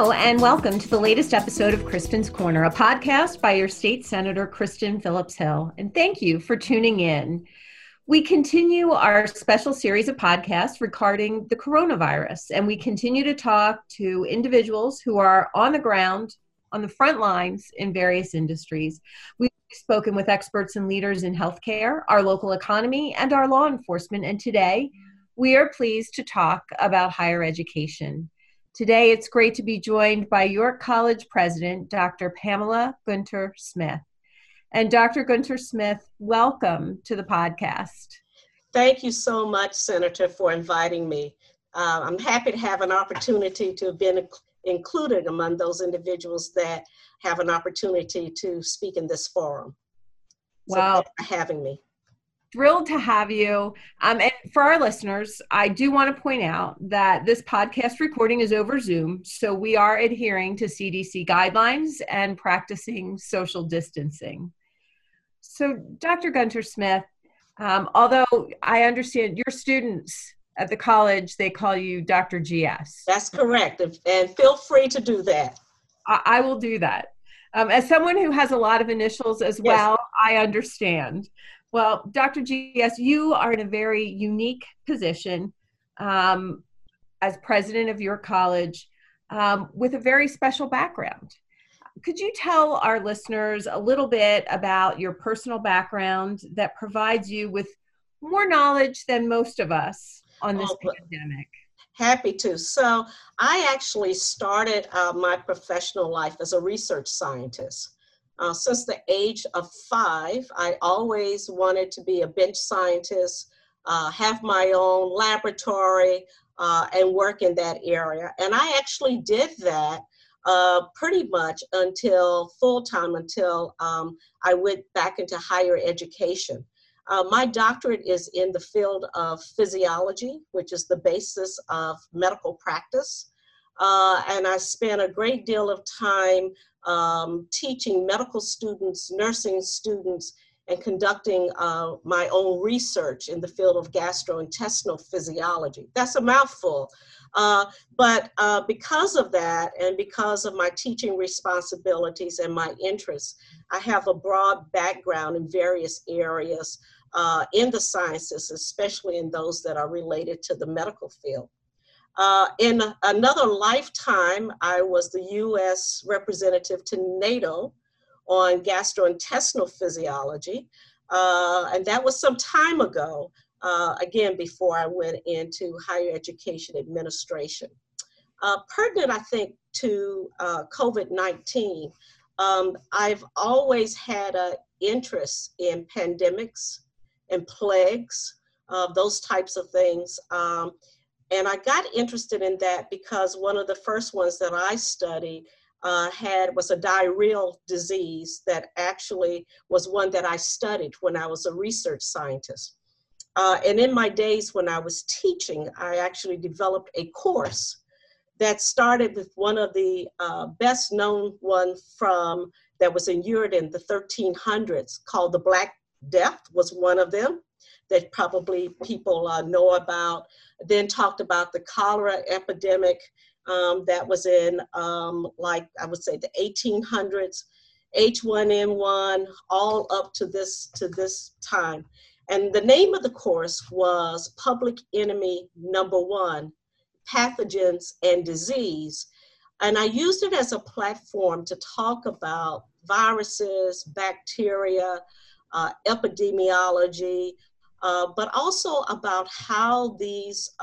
Hello, and welcome to the latest episode of Kristen's Corner, a podcast by your state senator, Kristen Phillips Hill. And thank you for tuning in. We continue our special series of podcasts regarding the coronavirus, and we continue to talk to individuals who are on the ground, on the front lines in various industries. We've spoken with experts and leaders in healthcare, our local economy, and our law enforcement. And today, we are pleased to talk about higher education. Today, it's great to be joined by York College President, Dr. Pamela Gunter Smith. And Dr. Gunter Smith, welcome to the podcast. Thank you so much, Senator, for inviting me. I'm happy to have an opportunity to have been included among those individuals that have an opportunity to speak in this forum. So Wow. thanks for having me. Thrilled to have you. And for our listeners, I do want to point out that this podcast recording is over Zoom, so we are adhering to CDC guidelines and practicing social distancing. So, Dr. Gunter Smith, although I understand your students at the college, they call you Dr. GS. That's correct, and feel free to do that. I will do that. As someone who has a lot of initials as well, I understand. Well, Dr. GS, you are in a very unique position as president of your college with a very special background. Could you tell our listeners a little bit about your personal background that provides you with more knowledge than most of us on this pandemic? Happy to. So I actually started my professional life as a research scientist. Since the age of 5, I always wanted to be a bench scientist, have my own laboratory, and work in that area. And I actually did that pretty much until full-time, until I went back into higher education. My doctorate is in the field of physiology, which is the basis of medical practice. And I spent a great deal of time teaching medical students, nursing students, and conducting my own research in the field of gastrointestinal physiology. That's a mouthful. But because of that, and because of my teaching responsibilities and my interests, I have a broad background in various areas in the sciences, especially in those that are related to the medical field. In another lifetime, I was the U.S. representative to NATO on gastrointestinal physiology, and that was some time ago, again, before I went into higher education administration. Pertinent, I think, to COVID-19, I've always had an interest in pandemics and plagues, those types of things. And I got interested in that because one of the first ones that I studied was a diarrheal disease that actually was one that I studied when I was a research scientist. And in my days when I was teaching, I actually developed a course that started with one of the best known one that was in Europe in the 1300s called the Black Death was one of them that probably people know about. Then talked about the cholera epidemic that was in, like I would say, the 1800s, H1N1, all up to this time. And the name of the course was Public Enemy Number 1, Pathogens and Disease. And I used it as a platform to talk about viruses, bacteria, epidemiology, but also about how these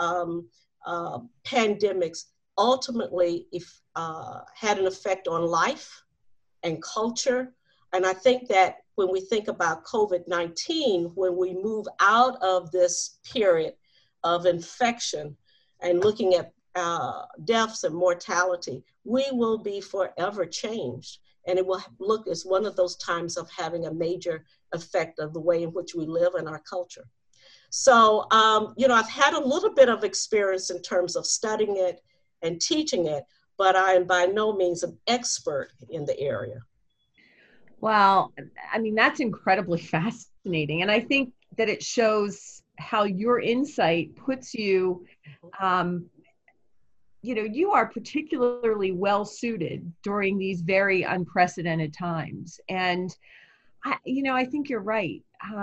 pandemics ultimately had an effect on life and culture. And I think that when we think about COVID-19, when we move out of this period of infection and looking at deaths and mortality, we will be forever changed. And it will look as one of those times of having a major effect of the way in which we live in our culture. So, I've had a little bit of experience in terms of studying it and teaching it, but I am by no means an expert in the area. Well, I mean, that's incredibly fascinating. And I think that it shows how your insight puts you you are particularly well suited during these very unprecedented times. And I think you're right.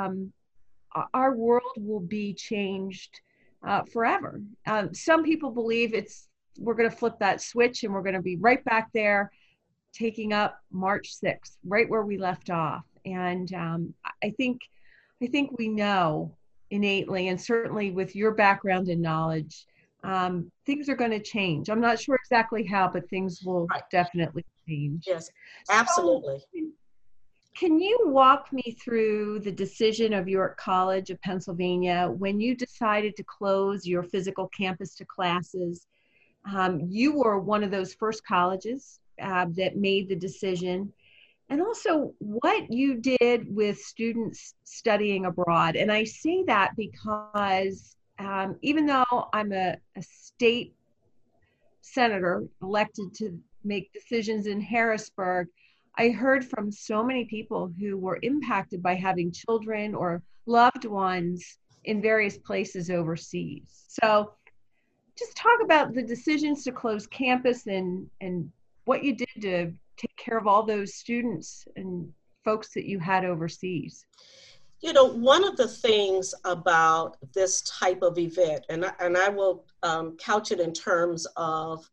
Our world will be changed forever. Some people believe we're going to flip that switch and we're going to be right back there taking up March 6th, right where we left off. And I think we know innately, and certainly with your background and knowledge, things are going to change. I'm not sure exactly how, but things will definitely change. Yes, absolutely. So, can you walk me through the decision of York College of Pennsylvania when you decided to close your physical campus to classes? You were one of those first colleges that made the decision, and also what you did with students studying abroad. And I say that because even though I'm a state senator elected to make decisions in Harrisburg, I heard from so many people who were impacted by having children or loved ones in various places overseas. So just talk about the decisions to close campus and what you did to take care of all those students and folks that you had overseas. One of the things about this type of event, and I will couch it in terms of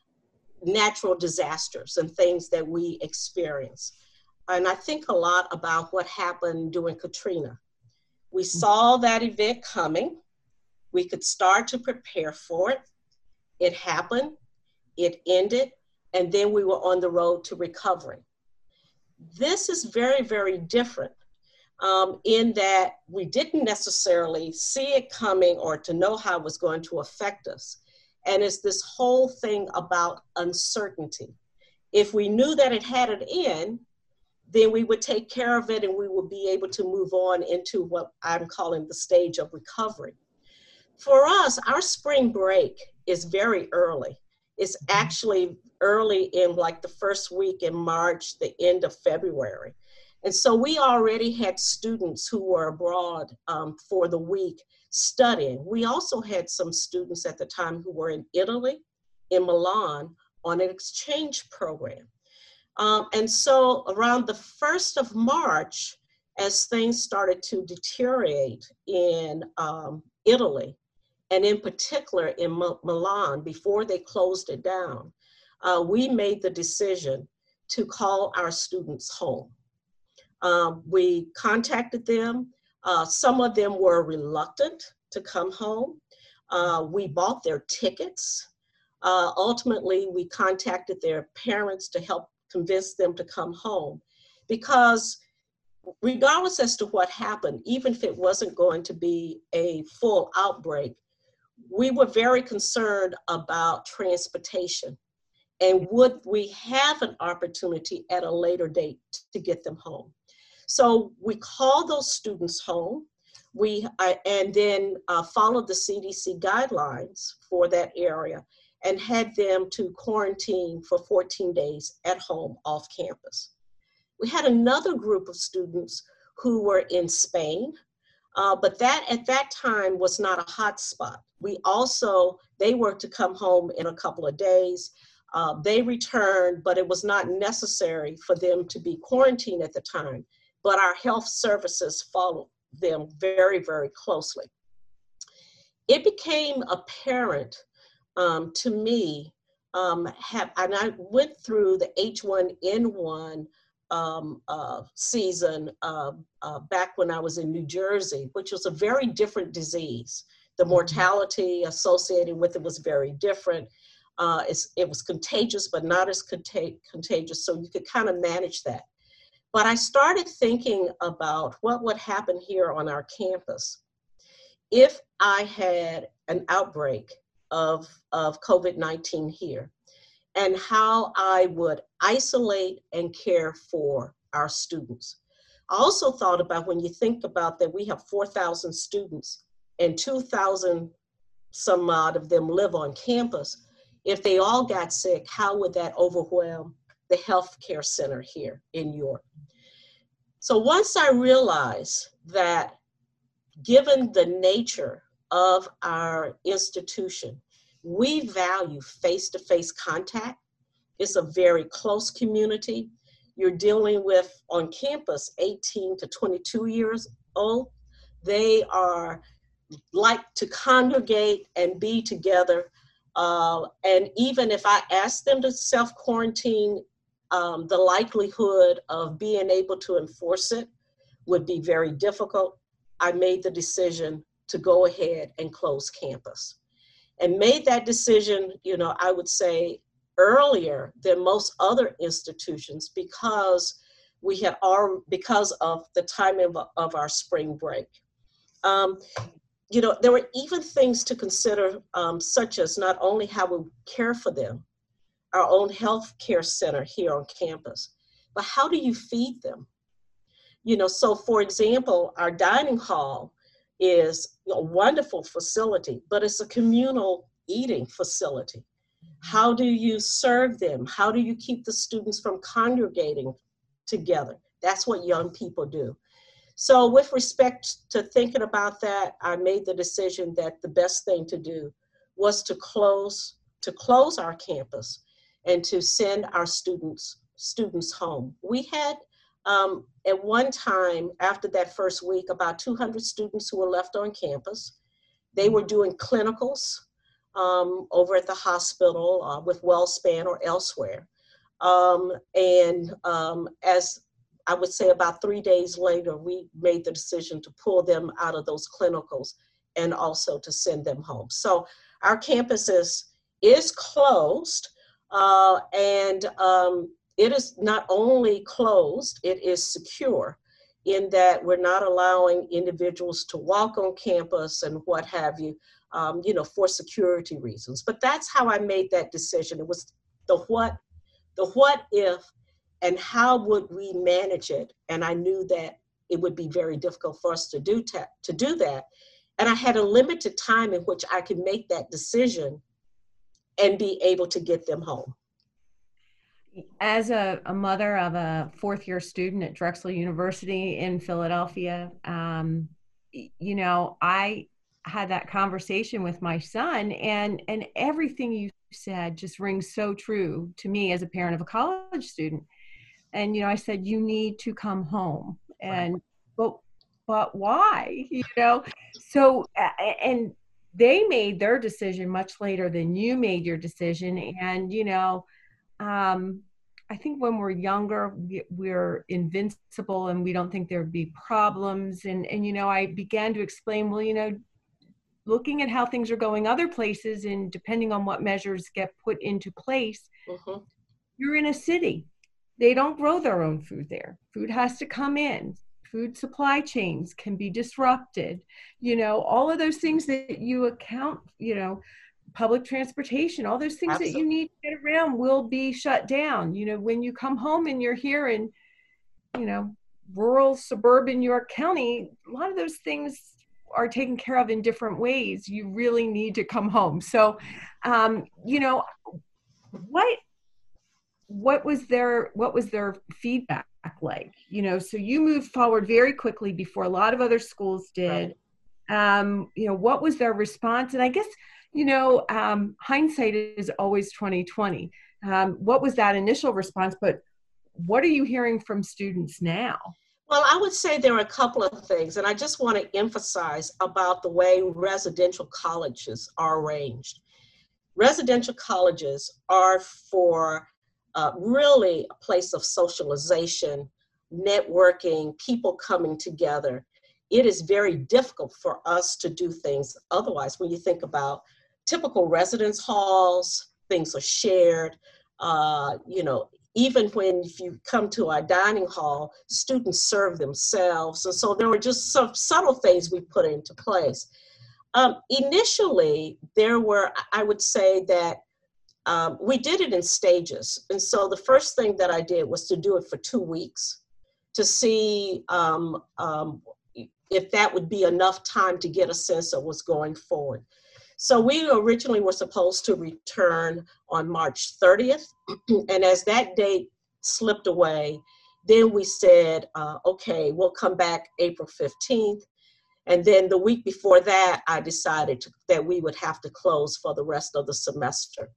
natural disasters and things that we experience. And I think a lot about what happened during Katrina. We saw that event coming. We could start to prepare for it. It happened, it ended, and then we were on the road to recovery. This is very, very different in that we didn't necessarily see it coming or to know how it was going to affect us. And it's this whole thing about uncertainty. If we knew that it had an end, then we would take care of it and we would be able to move on into what I'm calling the stage of recovery. For us, our spring break is very early. It's actually early in like the first week in March, the end of February. And so we already had students who were abroad for the week studying. We also had some students at the time who were in Italy, in Milan, on an exchange program. And so around the 1st of March, as things started to deteriorate in Italy, and in particular in Milan, before they closed it down, we made the decision to call our students home. We contacted them. Some of them were reluctant to come home. We bought their tickets. Ultimately, we contacted their parents to help convince them to come home, because regardless as to what happened, even if it wasn't going to be a full outbreak, we were very concerned about transportation and would we have an opportunity at a later date to get them home. So we called those students home. And then followed the CDC guidelines for that area and had them to quarantine for 14 days at home off campus. We had another group of students who were in Spain, but that at that time was not a hot spot. They were to come home in a couple of days. They returned, but it was not necessary for them to be quarantined at the time, but our health services followed them very, very closely. It became apparent to me, and I went through the H1N1 season back when I was in New Jersey, which was a very different disease. The mortality associated with it was very different. It was contagious, but not as contagious, so you could kind of manage that. But I started thinking about what would happen here on our campus if I had an outbreak of COVID-19 here, and how I would isolate and care for our students. I also thought about, when you think about that we have 4,000 students and 2,000 some odd of them live on campus, if they all got sick, how would that overwhelm the healthcare center here in York? So once I realized that given the nature of our institution, We value face-to-face contact. It's a very close community. You're dealing with, on campus, 18 to 22 years old. They are like to congregate and be together. And even if I ask them to self-quarantine, the likelihood of being able to enforce it would be very difficult. I made the decision to go ahead and close campus, and made that decision, I would say earlier than most other institutions, because because of the timing of our spring break. There were even things to consider, such as not only how we care for them, our own health care center here on campus, but how do you feed them? So for example, our dining hall is a wonderful facility, but it's a communal eating facility. How do you serve them? How do you keep the students from congregating together? That's what young people do. So with respect to thinking about that, I made the decision that the best thing to do was to close our campus and to send our students home. We had, at one time, after that first week, about 200 students who were left on campus. They were doing clinicals over at the hospital with WellSpan or elsewhere. As I would say about 3 days later, we made the decision to pull them out of those clinicals and also to send them home. So our campus is closed, and it is not only closed, it is secure, in that we're not allowing individuals to walk on campus and what have you, for security reasons. But that's how I made that decision. It was the what if, and how would we manage it? And I knew that it would be very difficult for us to do that. And I had a limited time in which I could make that decision and be able to get them home. As a mother of a fourth-year student at Drexel University in Philadelphia, I had that conversation with my son, and everything you said just rings so true to me as a parent of a college student. And, I said, you need to come home. And, but why, So, and they made their decision much later than you made your decision. And, I think when we're younger, we're invincible and we don't think there'd be problems. And, I began to explain, well, looking at how things are going other places and depending on what measures get put into place, you're in a city. They don't grow their own food there. Food has to come in. Food supply chains can be disrupted. All of those things that you account, public transportation, all those things Absolutely. That you need to get around will be shut down. When you come home and you're here in, rural, suburban York County, a lot of those things are taken care of in different ways. You really need to come home. So, what was their feedback like? So you moved forward very quickly before a lot of other schools did. Right. What was their response? And I guess, hindsight is always 20/20. What was that initial response? But what are you hearing from students now? Well, I would say there are a couple of things, and I just want to emphasize about the way residential colleges are arranged. Residential colleges are for really a place of socialization, networking, people coming together. It is very difficult for us to do things otherwise. When you think about typical residence halls, things are shared, even if you come to our dining hall, students serve themselves. And so there were just some subtle things we put into place. Initially, I would say that we did it in stages. And so the first thing that I did was to do it for 2 weeks to see if that would be enough time to get a sense of what's going forward. So we originally were supposed to return on March 30th. And as that date slipped away, then we said, okay, we'll come back April 15th. And then the week before that, I decided that we would have to close for the rest of the semester.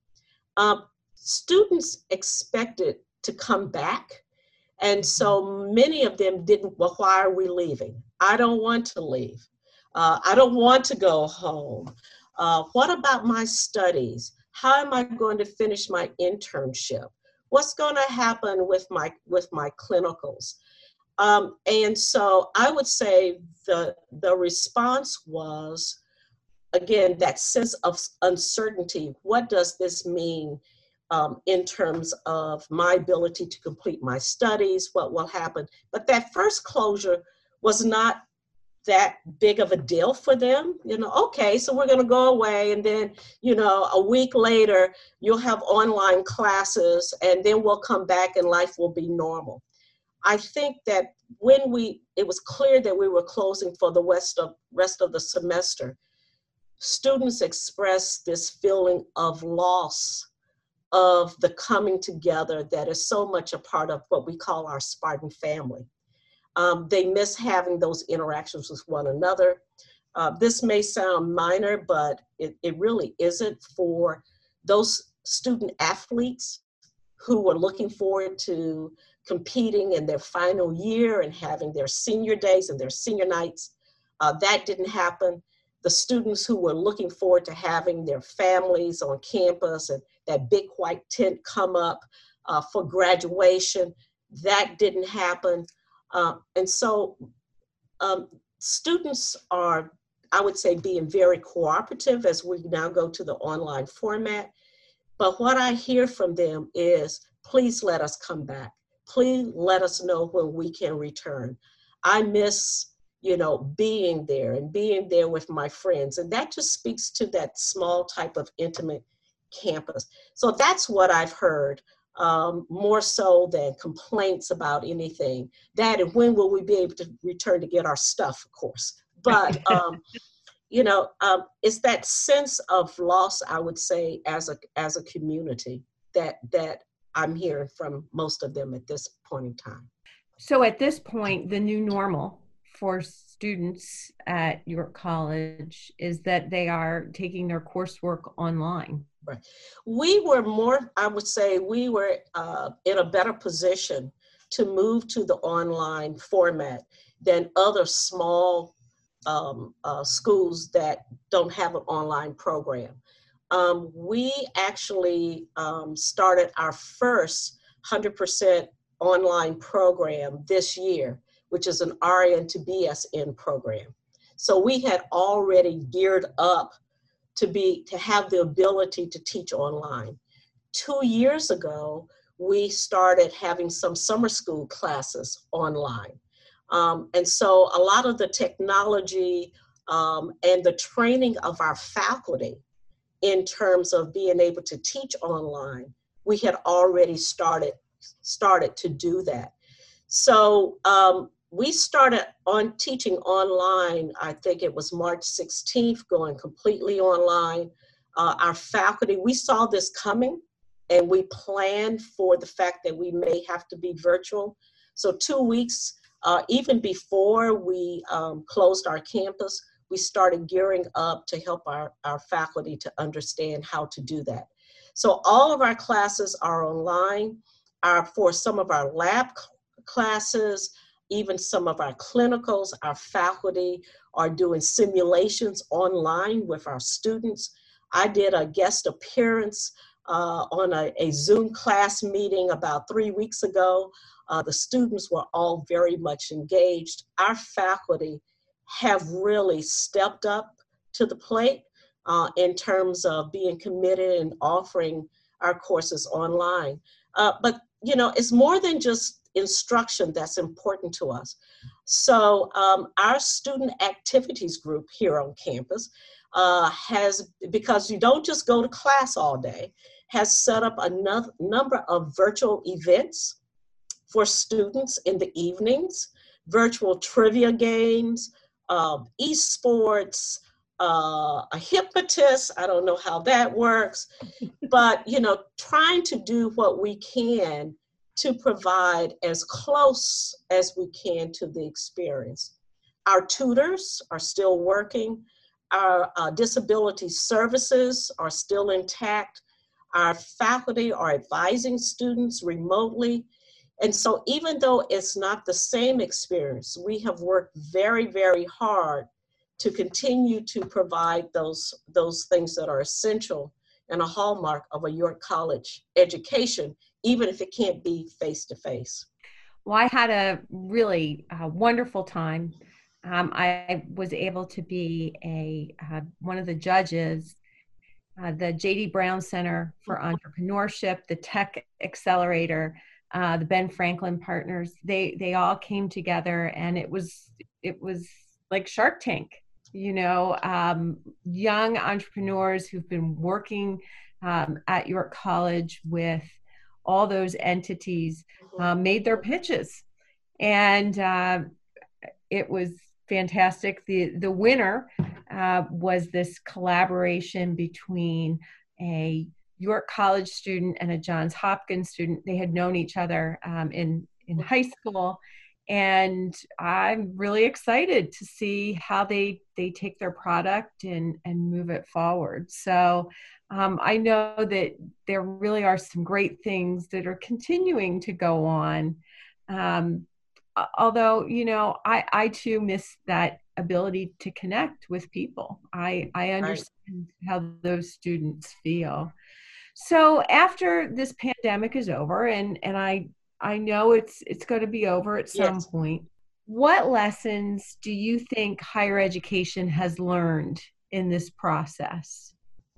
Students expected to come back. And so many of them didn't, well, why are we leaving? I don't want to leave. I don't want to go home. What about my studies? How am I going to finish my internship? What's going to happen with my clinicals? And so I would say the response was, again, that sense of uncertainty. What does this mean in terms of my ability to complete my studies? What will happen? But that first closure was not that big of a deal for them. Okay, so we're going to go away, and then, a week later, you'll have online classes, and then we'll come back and life will be normal. I think that when it was clear that we were closing for the rest of the semester, students expressed this feeling of loss of the coming together that is so much a part of what we call our Spartan family. They miss having those interactions with one another. This may sound minor, but it really isn't for those student athletes who were looking forward to competing in their final year and having their senior days and their senior nights. That didn't happen. The students who were looking forward to having their families on campus and that big white tent come up for graduation, that didn't happen. And so students are, I would say, being very cooperative as we now go to the online format. But what I hear from them is, please let us come back. Please let us know when we can return. I miss, being there and being there with my friends. And that just speaks to that small type of intimate campus. So that's what I've heard, more so than complaints about anything. That and when will we be able to return to get our stuff, of course. But, it's that sense of loss, I would say, as a community that I'm hearing from most of them at this point in time. So at this point, the new normal for students at York College is that they are taking their coursework online. Right. I would say we were in a better position to move to the online format than other small schools that don't have an online program. We actually started our first 100% online program this year, which is an RN to BSN program. So we had already geared up to have the ability to teach online. 2 years ago, we started having some summer school classes online. And so a lot of the technology and the training of our faculty in terms of being able to teach online, we had already started to do that. So we started on teaching online, I think it was March 16th, going completely online. Our faculty, we saw this coming and we planned for the fact that we may have to be virtual. So 2 weeks, even before we closed our campus, we started gearing up to help our faculty to understand how to do that. So all of our classes are online. For some of our lab classes, even some of our clinicals, our faculty are doing simulations online with our students. I did a guest appearance on a Zoom class meeting about 3 weeks ago. The students were all very much engaged. Our faculty have really stepped up to the plate in terms of being committed and offering our courses online. But, it's more than just instruction that's important to us. So our student activities group here on campus because you don't just go to class all day, has set up a number of virtual events for students in the evenings, virtual trivia games, esports, a hypnotist. I don't know how that works, but, trying to do what we can to provide as close as we can to the experience. Our tutors are still working. Our disability services are still intact. Our faculty are advising students remotely. And so even though it's not the same experience, we have worked very, very hard to continue to provide those things that are essential and a hallmark of a York College education, even if it can't be face-to-face. Well, I had a really wonderful time. I was able to be one of the judges, the J.D. Brown Center for Entrepreneurship, the Tech Accelerator, the Ben Franklin Partners. They all came together, and it was like Shark Tank. Young entrepreneurs who've been working at York College with all those entities made their pitches, and it was fantastic. The winner was this collaboration between a York College student and a Johns Hopkins student. They had known each other in high school, and I'm really excited to see how they take their product and move it forward. So I know that there really are some great things that are continuing to go on. Although, I too miss that ability to connect with people. I understand how those students feel. So after this pandemic is over, and I know it's going to be over at some point, what lessons do you think higher education has learned in this process?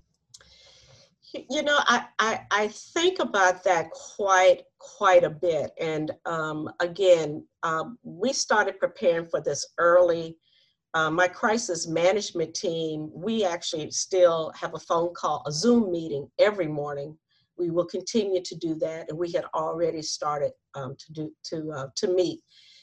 I think about that quite a bit. And again, we started preparing for this early. My crisis management team, we actually still have a Zoom meeting every morning. We will continue to do that, and we had already started to meet.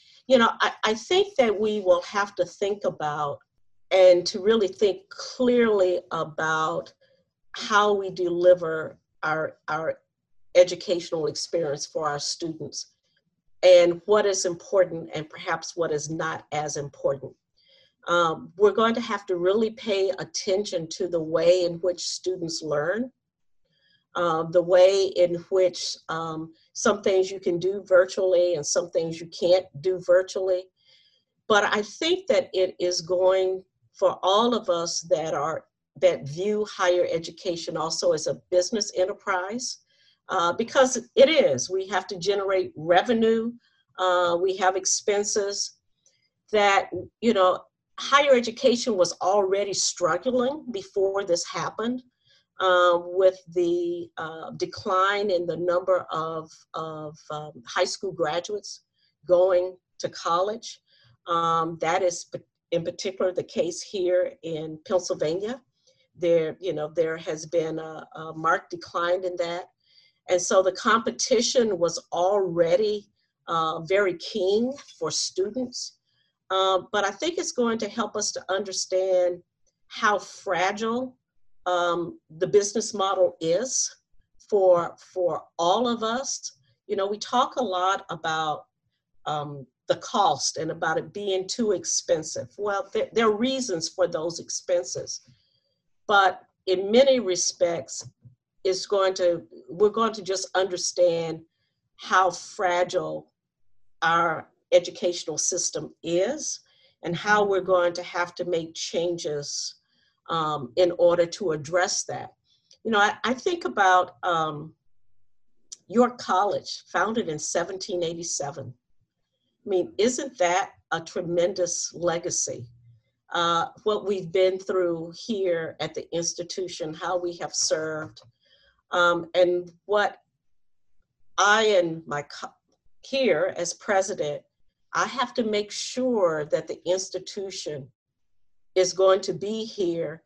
I think that we will have to think about and to really think clearly about how we deliver our educational experience for our students, and what is important and perhaps what is not as important. We're going to have to really pay attention to the way in which students learn, the way in which some things you can do virtually and some things you can't do virtually. But I think that it is going, for all of us that view higher education also as a business enterprise, because it is. We have to generate revenue. We have expenses that, higher education was already struggling before this happened, with the decline in the number of high school graduates going to college. That is in particular the case here in Pennsylvania. There has been a marked decline in that. And so the competition was already very keen for students. But I think it's going to help us to understand how fragile the business model is for all of us. We talk a lot about the cost and about it being too expensive. Well, there are reasons for those expenses. But in many respects, we're going to just understand how fragile our educational system is and how we're going to have to make changes in order to address that. I think about York College, founded in 1787. I mean, isn't that a tremendous legacy? What we've been through here at the institution, how we have served, and what I and here as president, I have to make sure that the institution is going to be here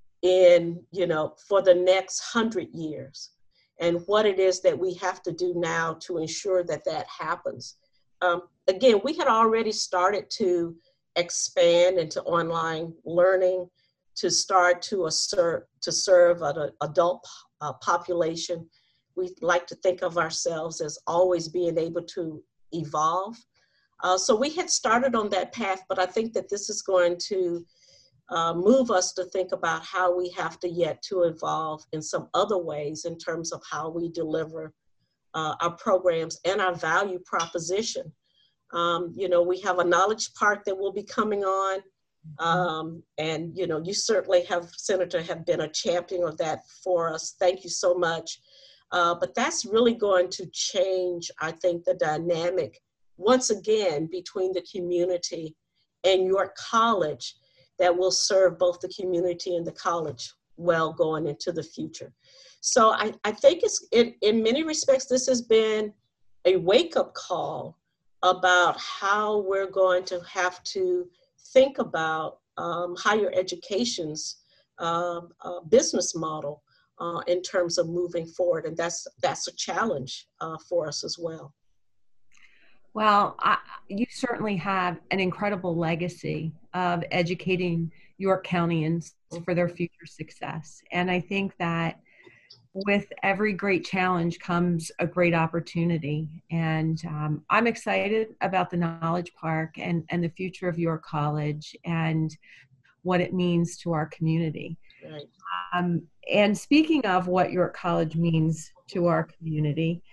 for the next 100 years, and what it is that we have to do now to ensure that that happens. Again, we had already started to expand into online learning, to start to serve an adult population. We like to think of ourselves as always being able to evolve. So we had started on that path, but I think that this is going to move us to think about how we have to yet to evolve in some other ways in terms of how we deliver our programs and our value proposition. We have a knowledge park that will be coming on. And, you certainly Senator, have been a champion of that for us. Thank you so much. But that's really going to change, I think, the dynamic once again between the community and York College that will serve both the community and the college well going into the future. So I think in many respects, this has been a wake-up call about how we're going to have to think about higher education's business model in terms of moving forward. And that's a challenge for us as well. Well, you certainly have an incredible legacy of educating York Countyans for their future success. And I think that with every great challenge comes a great opportunity. And I'm excited about the Knowledge Park and the future of York College and what it means to our community. Right. And speaking of what York College means to our community,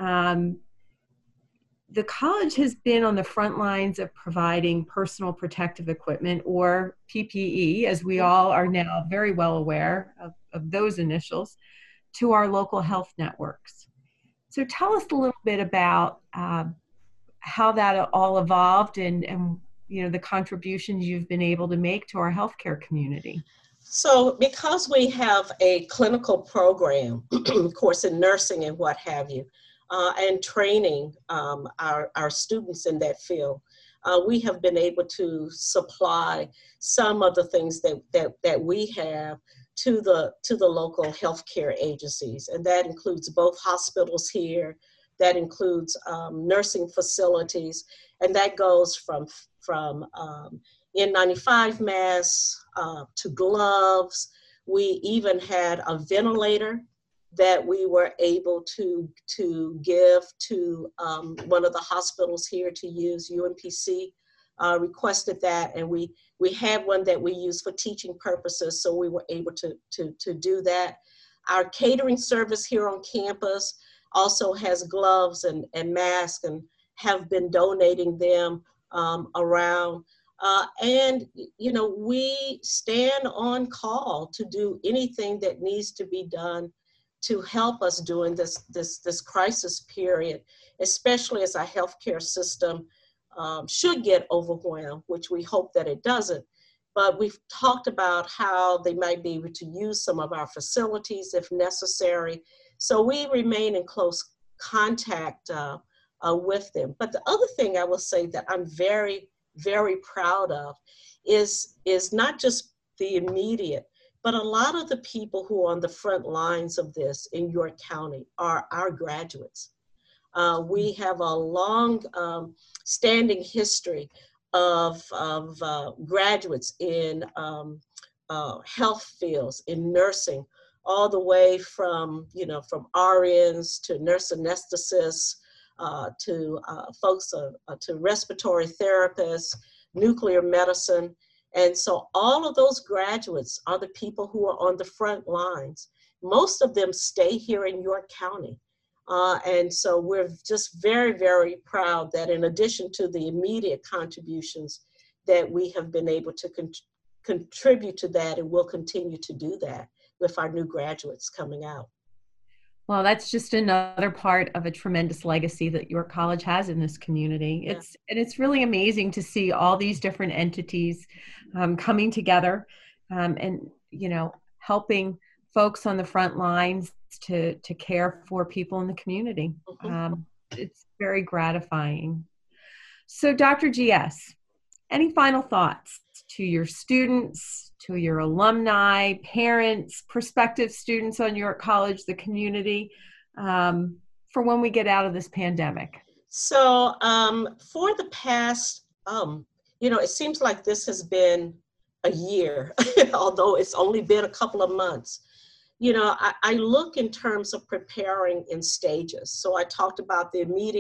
the college has been on the front lines of providing personal protective equipment, or PPE, as we all are now very well aware of those initials, to our local health networks. So tell us a little bit about how that all evolved and the contributions you've been able to make to our healthcare community. So because we have a clinical program, of course, in nursing and what have you, and training our students in that field, we have been able to supply some of the things that we have to the local healthcare agencies, and that includes both hospitals here, that includes nursing facilities, and that goes from N95 masks to gloves. We even had a ventilator that we were able to give to one of the hospitals here to use. UMPC requested that, and we had one that we use for teaching purposes, so we were able to do that. Our catering service here on campus also has gloves and masks, and have been donating them around. And we stand on call to do anything that needs to be done to help us during this crisis period, especially as our healthcare system should get overwhelmed, which we hope that it doesn't. But we've talked about how they might be able to use some of our facilities if necessary. So we remain in close contact with them. But the other thing I will say that I'm very, very proud of is not just the immediate, but a lot of the people who are on the front lines of this in York County are our graduates. We have a long standing history of graduates in health fields, in nursing, all the way from RNs to nurse anesthetists, to folks to respiratory therapists, nuclear medicine. And so all of those graduates are the people who are on the front lines. Most of them stay here in York County. And so we're just very, very proud that in addition to the immediate contributions that we have been able to contribute to that, and will continue to do that with our new graduates coming out. Well, that's just another part of a tremendous legacy that York College has in this community. Yeah. It's really amazing to see all these different entities coming together and helping folks on the front lines to care for people in the community. Mm-hmm. It's very gratifying. So, Dr. GS, any final thoughts to your students, to your alumni, parents, prospective students on York College, the community, for when we get out of this pandemic? So for the past, it seems like this has been a year, although it's only been a couple of months. I look in terms of preparing in stages. So I talked about the immediate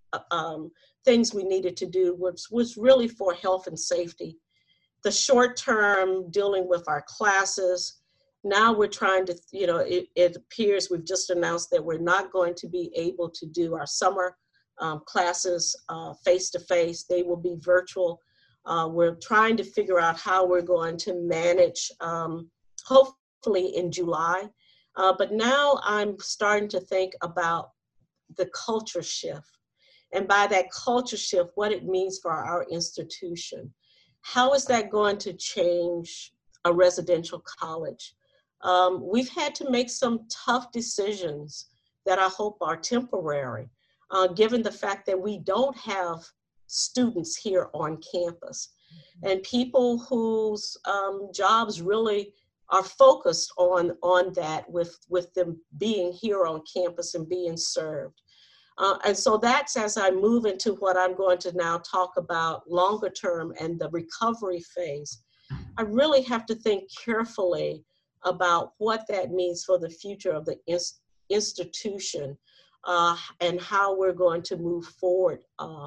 things we needed to do, which was really for health and safety. The short term, dealing with our classes. Now we're trying to, it appears we've just announced that we're not going to be able to do our summer classes face-to-face. They will be virtual. We're trying to figure out how we're going to manage, hopefully in July. But now I'm starting to think about the culture shift. And by that culture shift, what it means for our institution. How is that going to change a residential college? We've had to make some tough decisions that I hope are temporary, given the fact that we don't have students here on campus and people whose jobs really are focused on that with them being here on campus and being served. And so that's as I move into what I'm going to now talk about longer term and the recovery phase. I really have to think carefully about what that means for the future of the institution and how we're going to move forward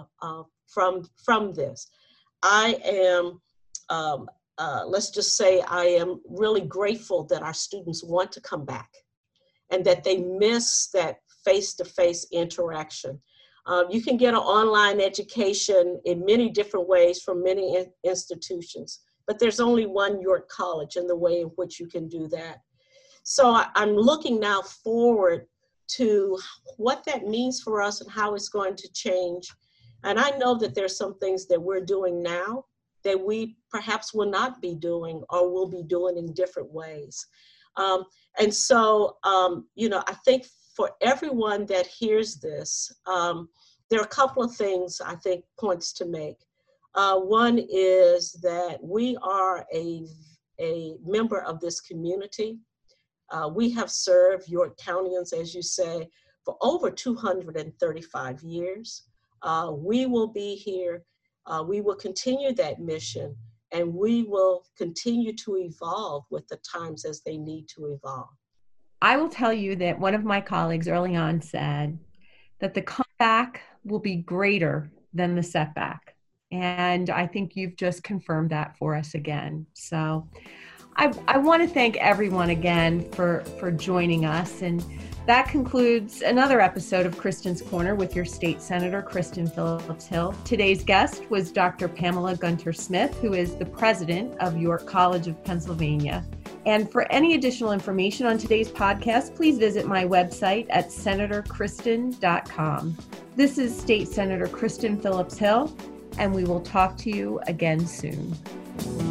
from this. I am, let's just say I am really grateful that our students want to come back and that they miss that face-to-face interaction. You can get an online education in many different ways from many institutions, but there's only one York College in the way in which you can do that. So I'm looking now forward to what that means for us and how it's going to change. And I know that there's some things that we're doing now that we perhaps will not be doing or will be doing in different ways. And so, I think for everyone that hears this, there are a couple of things I think points to make. One is that we are a member of this community. We have served Yorktownians, as you say, for over 235 years. We will be here. We will continue that mission, and we will continue to evolve with the times as they need to evolve. I will tell you that one of my colleagues early on said that the comeback will be greater than the setback. And I think you've just confirmed that for us again. So I want to thank everyone again for joining us. And that concludes another episode of Kristen's Corner with your State Senator, Kristen Phillips Hill. Today's guest was Dr. Pamela Gunter-Smith, who is the president of York College of Pennsylvania. And for any additional information on today's podcast, please visit my website at senatorkristen.com. This is State Senator Kristen Phillips Hill, and we will talk to you again soon.